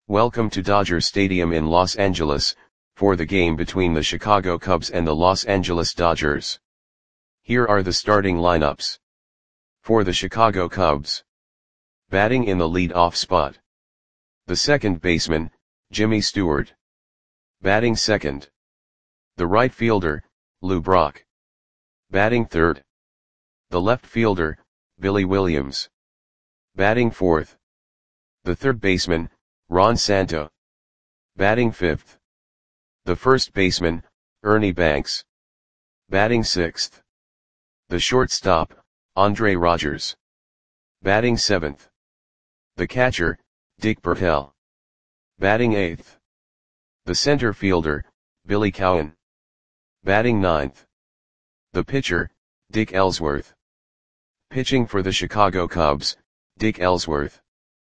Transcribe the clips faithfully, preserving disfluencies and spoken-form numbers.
Welcome to Dodger Stadium in Los Angeles, for the game between the Chicago Cubs and the Los Angeles Dodgers. Here are the starting lineups. For the Chicago Cubs. Batting in the lead-off spot. The second baseman, Jimmy Stewart. Batting second. The right fielder, Lou Brock. Batting third. The left fielder, Billy Williams. Batting fourth. The third baseman, Ron Santo. Batting fifth. The first baseman, Ernie Banks. Batting sixth. The shortstop, Andre Rogers. Batting seventh. The catcher, Dick Bertel. Batting eighth. The center fielder, Billy Cowan. Batting ninth. The pitcher, Dick Ellsworth. Pitching for the Chicago Cubs, Dick Ellsworth.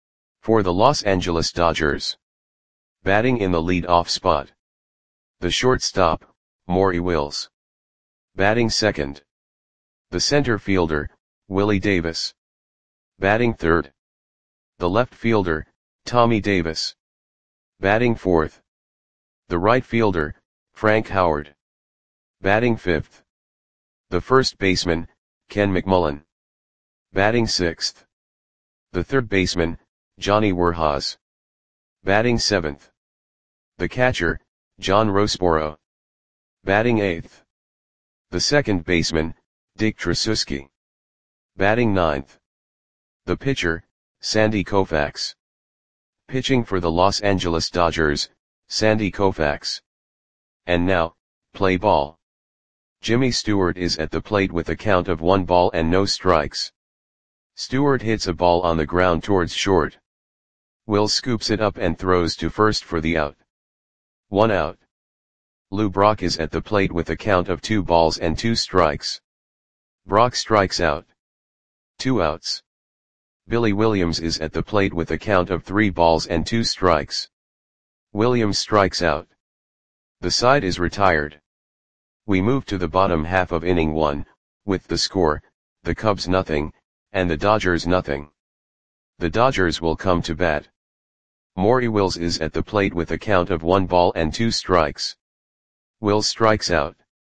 For the Los Angeles Dodgers. Batting in the lead-off spot. The shortstop, Maury Wills. Batting second. The center fielder, Willie Davis. Batting third. The left fielder, Tommy Davis. Batting fourth. The right fielder, Frank Howard. Batting fifth. The first baseman, Ken McMullen. Batting sixth. The third baseman, Johnny Werhas. Batting seventh. The catcher, John Roseboro. Batting eighth. The second baseman, Dick Tracewski. Batting ninth. The pitcher, Sandy Koufax. Pitching for the Los Angeles Dodgers, Sandy Koufax. And now, play ball. Jimmy Stewart is at the plate with a count of one ball and no strikes. Stewart hits a ball on the ground towards short. Will scoops it up and throws to first for the out. One out. Lou Brock is at the plate with a count of two balls and two strikes. Brock strikes out. Two outs. Billy Williams is at the plate with a count of three balls and two strikes. Williams strikes out. The side is retired. We move to the bottom half of inning one, with the score, the Cubs nothing, and the Dodgers nothing. The Dodgers will come to bat. Maury Wills is at the plate with a count of one ball and two strikes. Wills strikes out.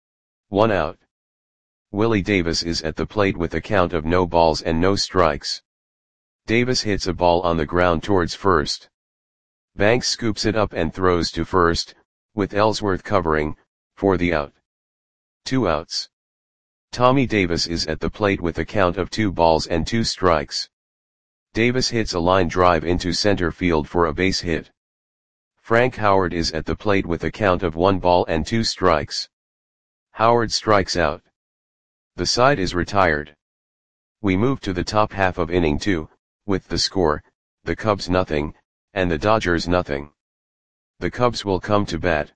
One out. Willie Davis is at the plate with a count of no balls and no strikes. Davis hits a ball on the ground towards first. Banks scoops it up and throws to first, with Ellsworth covering, for the out. Two outs. Tommy Davis is at the plate with a count of two balls and two strikes. Davis hits a line drive into center field for a base hit. Frank Howard is at the plate with a count of one ball and two strikes. Howard strikes out. The side is retired. We move to the top half of inning two, with the score, the Cubs nothing, and the Dodgers nothing. The Cubs will come to bat.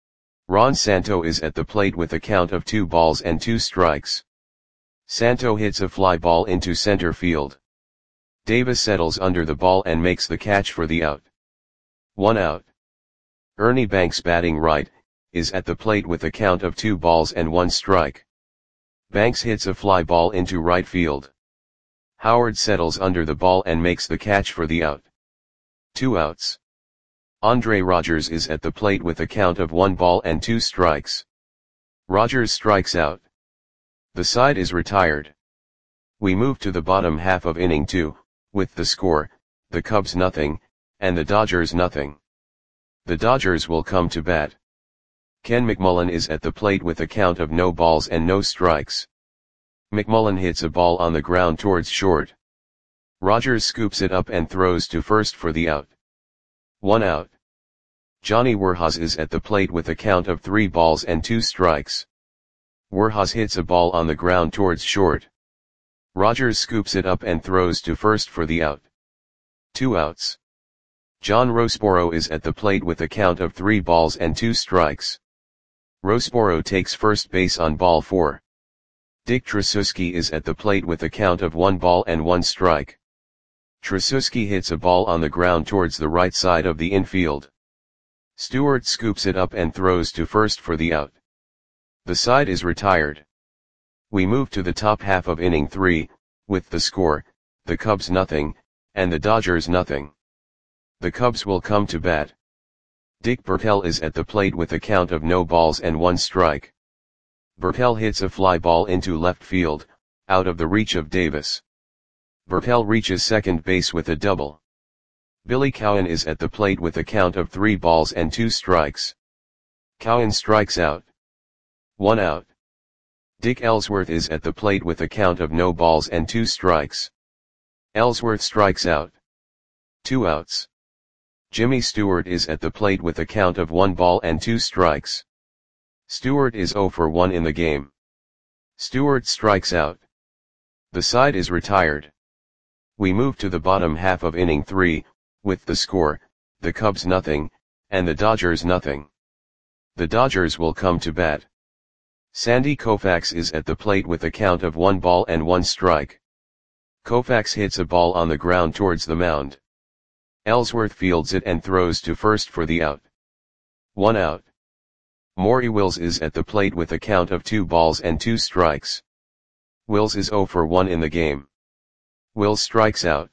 Ron Santo is at the plate with a count of two balls and two strikes. Santo hits a fly ball into center field. Davis settles under the ball and makes the catch for the out. One out. Ernie Banks, batting right, is at the plate with a count of two balls and one strike. Banks hits a fly ball into right field. Howard settles under the ball and makes the catch for the out. Two outs. Andre Rogers is at the plate with a count of one ball and two strikes. Rogers strikes out. The side is retired. We move to the bottom half of inning two, with the score, the Cubs nothing, and the Dodgers nothing. The Dodgers will come to bat. Ken McMullen is at the plate with a count of no balls and no strikes. McMullen hits a ball on the ground towards short. Rogers scoops it up and throws to first for the out. One out. Johnny Werhas is at the plate with a count of three balls and two strikes. Werhas hits a ball on the ground towards short. Rogers scoops it up and throws to first for the out. Two outs. John Roseboro is at the plate with a count of three balls and two strikes. Roseboro takes first base on ball four. Dick Tracewski is at the plate with a count of one ball and one strike. Tracewski hits a ball on the ground towards the right side of the infield. Stewart scoops it up and throws to first for the out. The side is retired. We move to the top half of inning three, with the score, the Cubs nothing, and the Dodgers nothing. The Cubs will come to bat. Dick Bertel is at the plate with a count of no balls and one strike. Bertel hits a fly ball into left field, out of the reach of Davis. Bertel reaches second base with a double. Billy Cowan is at the plate with a count of three balls and two strikes. Cowan strikes out. One out. Dick Ellsworth is at the plate with a count of no balls and two strikes. Ellsworth strikes out. Two outs. Jimmy Stewart is at the plate with a count of one ball and two strikes. Stewart is zero for one in the game. Stewart strikes out. The side is retired. We move to the bottom half of inning three, with the score, the Cubs nothing, and the Dodgers nothing. The Dodgers will come to bat. Sandy Koufax is at the plate with a count of one ball and one strike. Koufax hits a ball on the ground towards the mound. Ellsworth fields it and throws to first for the out. One out. Maury Wills is at the plate with a count of two balls and two strikes. Wills is zero for one in the game. Wills strikes out.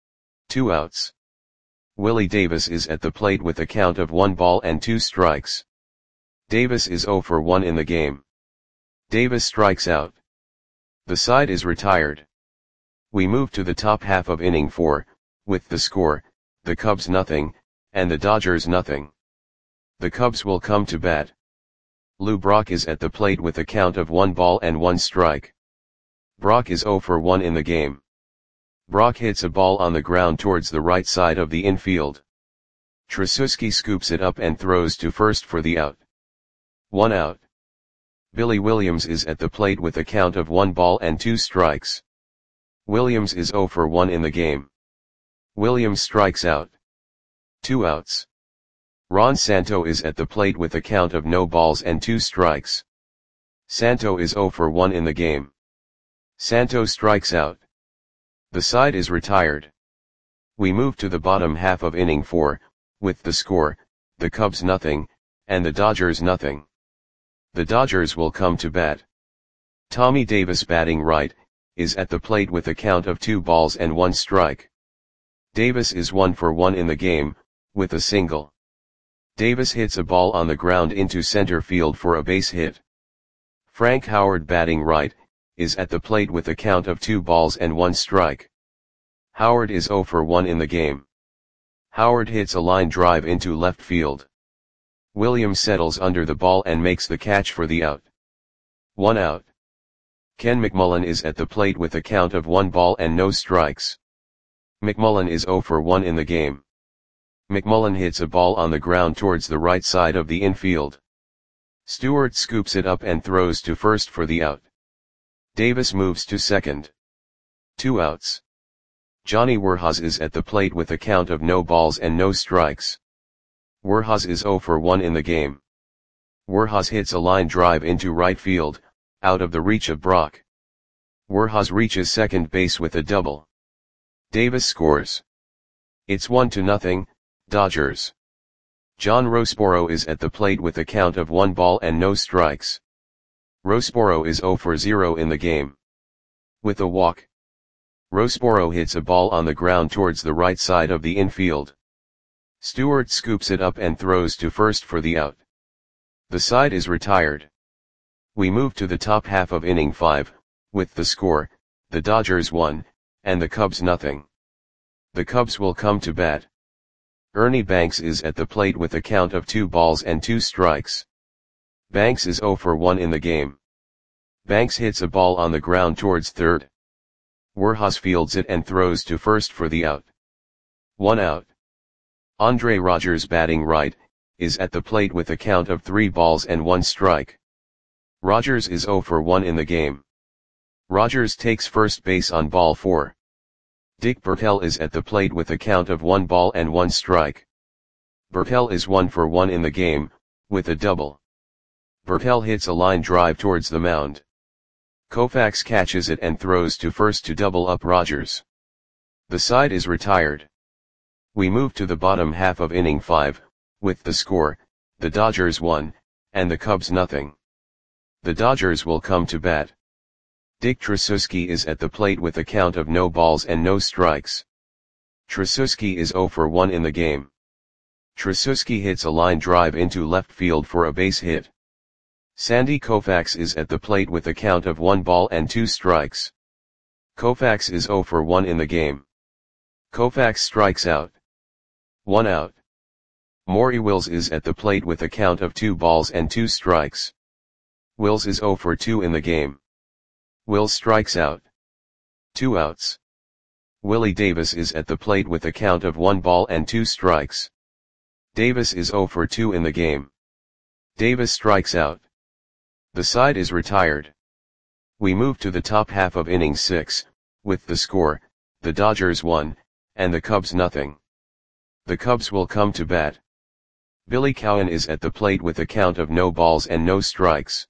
Two outs. Willie Davis is at the plate with a count of one ball and two strikes. Davis is zero for one in the game. Davis strikes out. The side is retired. We move to the top half of inning four, with the score, the Cubs nothing, and the Dodgers nothing. The Cubs will come to bat. Lou Brock is at the plate with a count of one ball and one strike. Brock is zero for one in the game. Brock hits a ball on the ground towards the right side of the infield. Tracewski scoops it up and throws to first for the out. One out. Billy Williams is at the plate with a count of one ball and two strikes. Williams is zero for one in the game. Williams strikes out. Two outs. Ron Santo is at the plate with a count of no balls and two strikes. Santo is zero for one in the game. Santo strikes out. The side is retired. We move to the bottom half of inning four, with the score, the Cubs nothing, and the Dodgers nothing. The Dodgers will come to bat. Tommy Davis batting right, is at the plate with a count of two balls and one strike. Davis is one for one in the game, with a single. Davis hits a ball on the ground into center field for a base hit. Frank Howard batting right, is at the plate with a count of two balls and one strike. Howard is zero for one in the game. Howard hits a line drive into left field. Williams settles under the ball and makes the catch for the out. One out. Ken McMullen is at the plate with a count of one ball and no strikes. McMullen is zero for one in the game. McMullen hits a ball on the ground towards the right side of the infield. Stewart scoops it up and throws to first for the out. Davis moves to second. Two outs. Johnny Werhas is at the plate with a count of no balls and no strikes. Werhas is zero for one in the game. Werhas hits a line drive into right field, out of the reach of Brock. Werhas reaches second base with a double. Davis scores. It's one to nothing, Dodgers. John Rossboro is at the plate with a count of one ball and no strikes. Rossboro is zero for zero in the game. With a walk. Rossboro hits a ball on the ground towards the right side of the infield. Stewart scoops it up and throws to first for the out. The side is retired. We move to the top half of inning five, with the score, the Dodgers one, and the Cubs nothing. The Cubs will come to bat. Ernie Banks is at the plate with a count of two balls and two strikes. Banks is zero for one in the game. Banks hits a ball on the ground towards third. Werhas fields it and throws to first for the out. One out. Andre Rogers batting right, is at the plate with a count of three balls and one strike. Rogers is zero for one in the game. Rogers takes first base on ball four. Dick Bertel is at the plate with a count of one ball and one strike. Bertel is one for one in the game, with a double. Bertel hits a line drive towards the mound. Koufax catches it and throws to first to double up Rogers. The side is retired. We move to the bottom half of inning five, with the score, the Dodgers one, and the Cubs nothing. The Dodgers will come to bat. Dick Tracewski is at the plate with a count of no balls and no strikes. Tracewski is zero for one in the game. Tracewski hits a line drive into left field for a base hit. Sandy Koufax is at the plate with a count of one ball and two strikes. Koufax is zero for one in the game. Koufax strikes out. One out. Maury Wills is at the plate with a count of two balls and two strikes. Wills is zero for two in the game. Wills strikes out. Two outs. Willie Davis is at the plate with a count of one ball and two strikes. Davis is zero for two in the game. Davis strikes out. The side is retired. We move to the top half of inning six, with the score, the Dodgers one, and the Cubs nothing. The Cubs will come to bat. Billy Cowan is at the plate with a count of no balls and no strikes.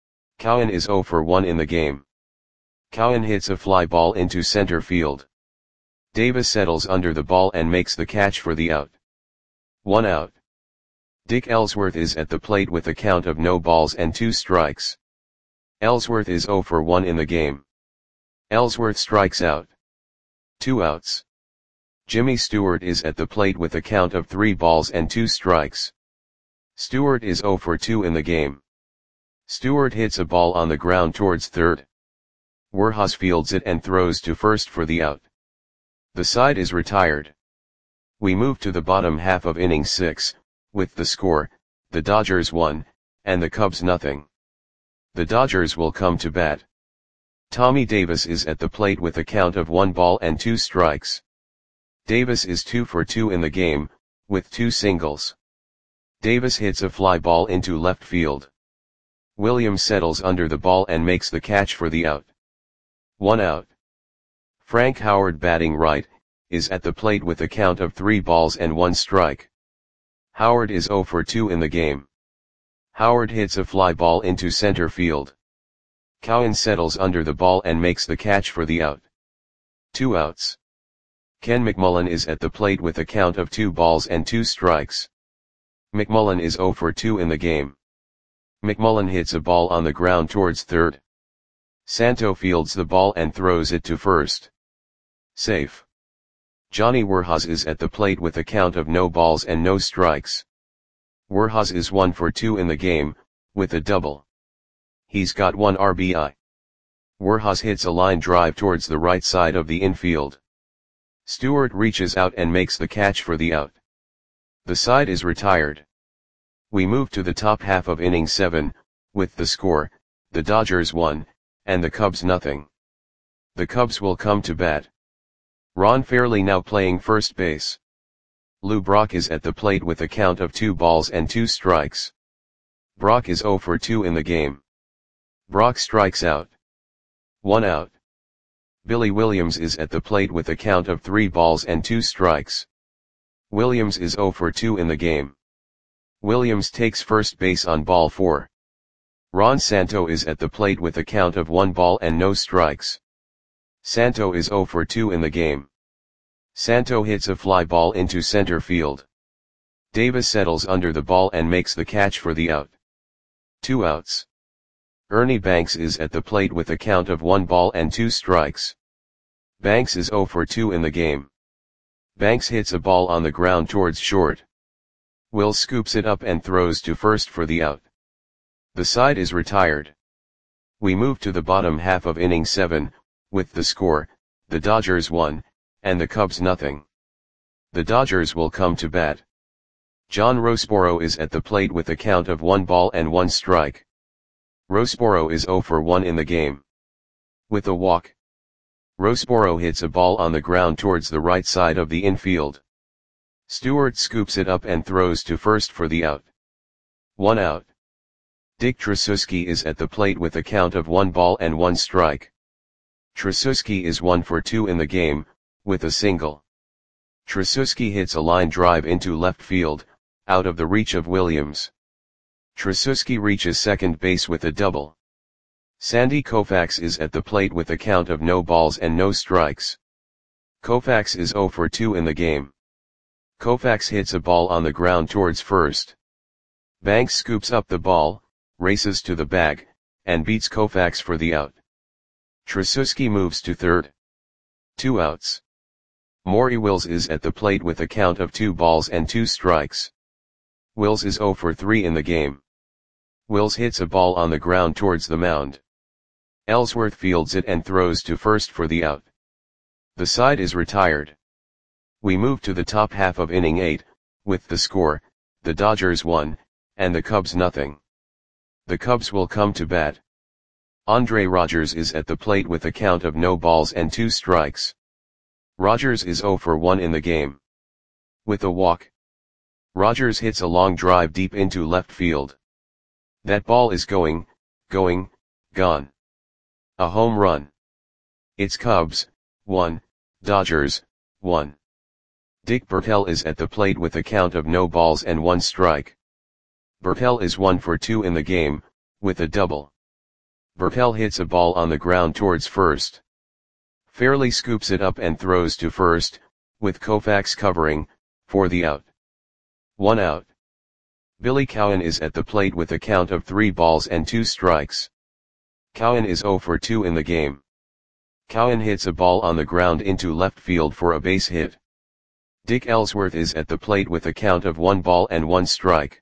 Cowan is zero for one in the game. Cowan hits a fly ball into center field. Davis settles under the ball and makes the catch for the out. One out. Dick Ellsworth is at the plate with a count of no balls and two strikes. Ellsworth is zero for one in the game. Ellsworth strikes out. Two outs. Jimmy Stewart is at the plate with a count of three balls and two strikes. Stewart is zero for two in the game. Stewart hits a ball on the ground towards third. Werhas fields it and throws to first for the out. The side is retired. We move to the bottom half of inning six, with the score, the Dodgers one, and the Cubs nothing. The Dodgers will come to bat. Tommy Davis is at the plate with a count of one ball and two strikes. Davis is two for two in the game, with two singles. Davis hits a fly ball into left field. Williams settles under the ball and makes the catch for the out. One out. Frank Howard, batting right, is at the plate with a count of three balls and one strike. Howard is zero for two in the game. Howard hits a fly ball into center field. Cowan settles under the ball and makes the catch for the out. Two outs. Ken McMullen is at the plate with a count of two balls and two strikes. McMullen is zero for two in the game. McMullen hits a ball on the ground towards third. Santo fields the ball and throws it to first. Safe. Johnny Werhas is at the plate with a count of no balls and no strikes. Werhas is one for two in the game, with a double. He's got one R B I. Werhas hits a line drive towards the right side of the infield. Stewart reaches out and makes the catch for the out. The side is retired. We move to the top half of inning seven, with the score, the Dodgers one, and the Cubs nothing. The Cubs will come to bat. Ron Fairley now playing first base. Lou Brock is at the plate with a count of two balls and two strikes. Brock is zero for two in the game. Brock strikes out. One out. Billy Williams is at the plate with a count of three balls and two strikes. Williams is zero for two in the game. Williams takes first base on ball four. Ron Santo is at the plate with a count of one ball and no strikes. Santo is zero for two in the game. Santo hits a fly ball into center field. Davis settles under the ball and makes the catch for the out. Two outs. Ernie Banks is at the plate with a count of one ball and two strikes. Banks is zero for two in the game. Banks hits a ball on the ground towards short. Will scoops it up and throws to first for the out. The side is retired. We move to the bottom half of inning seven, with the score, the Dodgers one, and the Cubs nothing. The Dodgers will come to bat. John Roseboro is at the plate with a count of one ball and one strike. Roseboro is zero for one in the game. With a walk. Roseboro hits a ball on the ground towards the right side of the infield. Stewart scoops it up and throws to first for the out. One out. Dick Tracewski is at the plate with a count of one ball and one strike. Tracewski is one for two in the game, with a single. Tracewski hits a line drive into left field, out of the reach of Williams. Tracewski reaches second base with a double. Sandy Koufax is at the plate with a count of no balls and no strikes. Koufax is zero for two in the game. Koufax hits a ball on the ground towards first. Banks scoops up the ball, races to the bag, and beats Koufax for the out. Tracewski moves to third. Two outs. Maury Wills is at the plate with a count of two balls and two strikes. Wills is zero for three in the game. Wills hits a ball on the ground towards the mound. Ellsworth fields it and throws to first for the out. The side is retired. We move to the top half of inning eight, with the score, the Dodgers one, and the Cubs nothing. The Cubs will come to bat. Andre Rogers is at the plate with a count of no balls and two strikes. Rogers is zero for one in the game. With a walk, Rogers hits a long drive deep into left field. That ball is going, going, gone. A home run. It's Cubs, one, Dodgers, one. Dick Bertel is at the plate with a count of no balls and one strike. Bertel is one for two in the game, with a double. Bertel hits a ball on the ground towards first. Fairley scoops it up and throws to first, with Koufax covering, for the out. One out. Billy Cowan is at the plate with a count of three balls and two strikes. Cowan is zero for two in the game. Cowan hits a ball on the ground into left field for a base hit. Dick Ellsworth is at the plate with a count of one ball and one strike.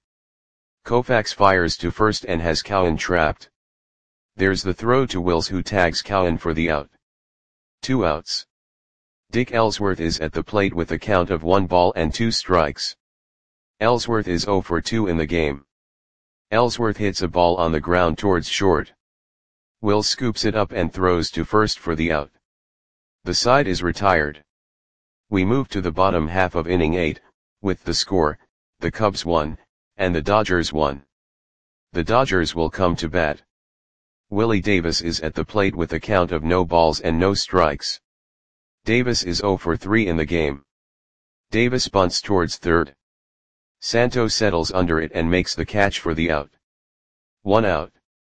Koufax fires to first and has Cowan trapped. There's the throw to Wills, who tags Cowan for the out. Two outs. Dick Ellsworth is at the plate with a count of one ball and two strikes. Ellsworth is zero for two in the game. Ellsworth hits a ball on the ground towards short. Wills scoops it up and throws to first for the out. The side is retired. We move to the bottom half of inning eight, with the score, the Cubs one, and the Dodgers one. The Dodgers will come to bat. Willie Davis is at the plate with a count of no balls and no strikes. Davis is zero for three in the game. Davis bunts towards third. Santo settles under it and makes the catch for the out. One out.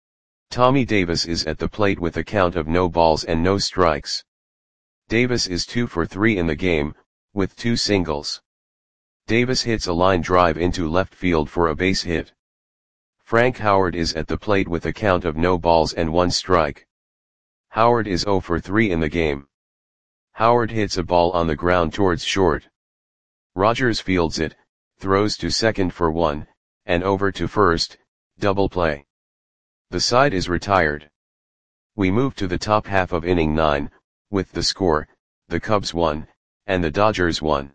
Tommy Davis is at the plate with a count of no balls and no strikes. Davis is two for three in the game, with two singles. Davis hits a line drive into left field for a base hit. Frank Howard is at the plate with a count of no balls and one strike. Howard is zero for three in the game. Howard hits a ball on the ground towards short. Rogers fields it, throws to second for one, and over to first, double play. The side is retired. We move to the top half of inning nine, with the score, the Cubs one, and the Dodgers one.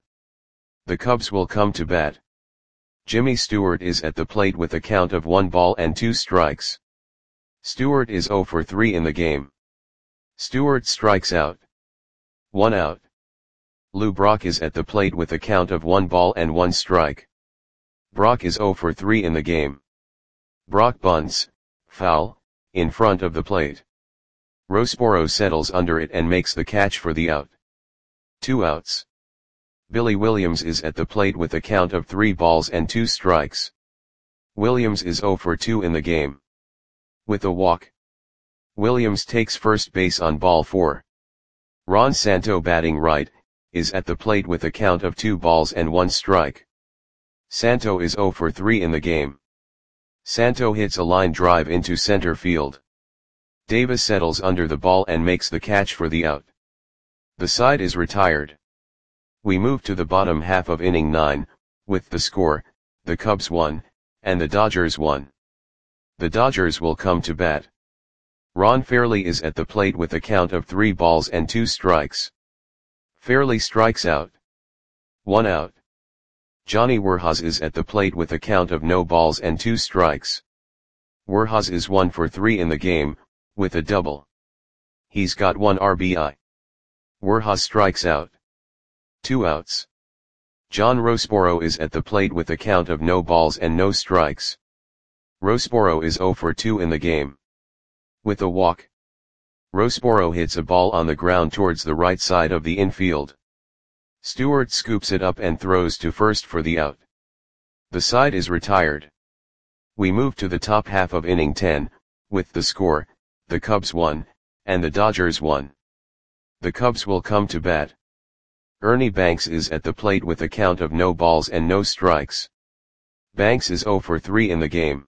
The Cubs will come to bat. Jimmy Stewart is at the plate with a count of one ball and two strikes. Stewart is zero for three in the game. Stewart strikes out. One out. Lou Brock is at the plate with a count of one ball and one strike. Brock is zero for three in the game. Brock bunts, foul, in front of the plate. Rosboro settles under it and makes the catch for the out. Two outs. Billy Williams is at the plate with a count of three balls and two strikes. Williams is zero for two in the game. With a walk, Williams takes first base on ball four. Ron Santo, batting right, is at the plate with a count of two balls and one strike. Santo is zero for three in the game. Santo hits a line drive into center field. Davis settles under the ball and makes the catch for the out. The side is retired. We move to the bottom half of inning nine, with the score, the Cubs one, and the Dodgers one. The Dodgers will come to bat. Ron Fairley is at the plate with a count of three balls and two strikes. Fairley strikes out. One out. Johnny Werhas is at the plate with a count of no balls and two strikes. Werhas is one for three in the game, with a double. He's got one R B I. Werhas strikes out. Two outs. John Rosboro is at the plate with a count of no balls and no strikes. Rosboro is zero for two in the game. With a walk, Rosboro hits a ball on the ground towards the right side of the infield. Stewart scoops it up and throws to first for the out. The side is retired. We move to the top half of inning ten, with the score, the Cubs one, and the Dodgers one. The Cubs will come to bat. Ernie Banks is at the plate with a count of no balls and no strikes. Banks is zero for three in the game.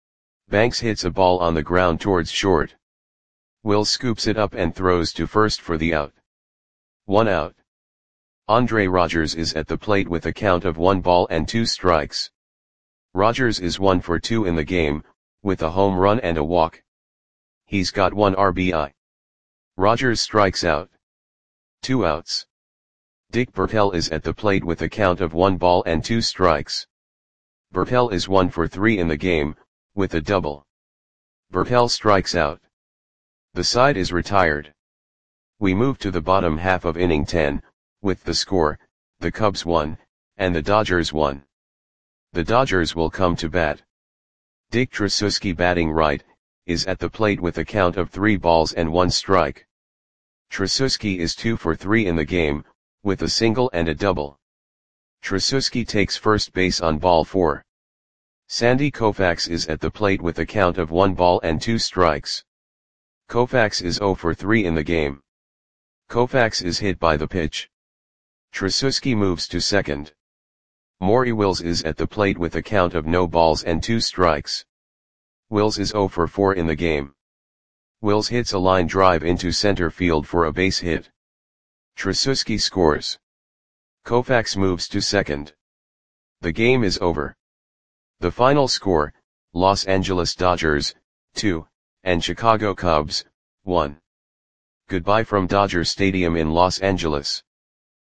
Banks hits a ball on the ground towards short. Will scoops it up and throws to first for the out. One out. Andre Rogers is at the plate with a count of one ball and two strikes. Rogers is one for two in the game, with a home run and a walk. He's got one R B I. Rogers strikes out. Two outs. Dick Bertel is at the plate with a count of one ball and two strikes. Bertel is one for three in the game, with a double. Bertel strikes out. The side is retired. We move to the bottom half of inning ten, with the score, the Cubs won, and the Dodgers won. The Dodgers will come to bat. Dick Tracewski, batting right, is at the plate with a count of three balls and one strike. Tracewski is two for three in the game, with a single and a double. Tracewski takes first base on ball four. Sandy Koufax is at the plate with a count of one ball and two strikes. Koufax is zero for three in the game. Koufax is hit by the pitch. Tracewski moves to second. Maury Wills is at the plate with a count of no balls and two strikes. Wills is zero for four in the game. Wills hits a line drive into center field for a base hit. Tracewski scores. Koufax moves to second. The game is over. The final score, Los Angeles Dodgers, two, and Chicago Cubs, one. Goodbye from Dodger Stadium in Los Angeles.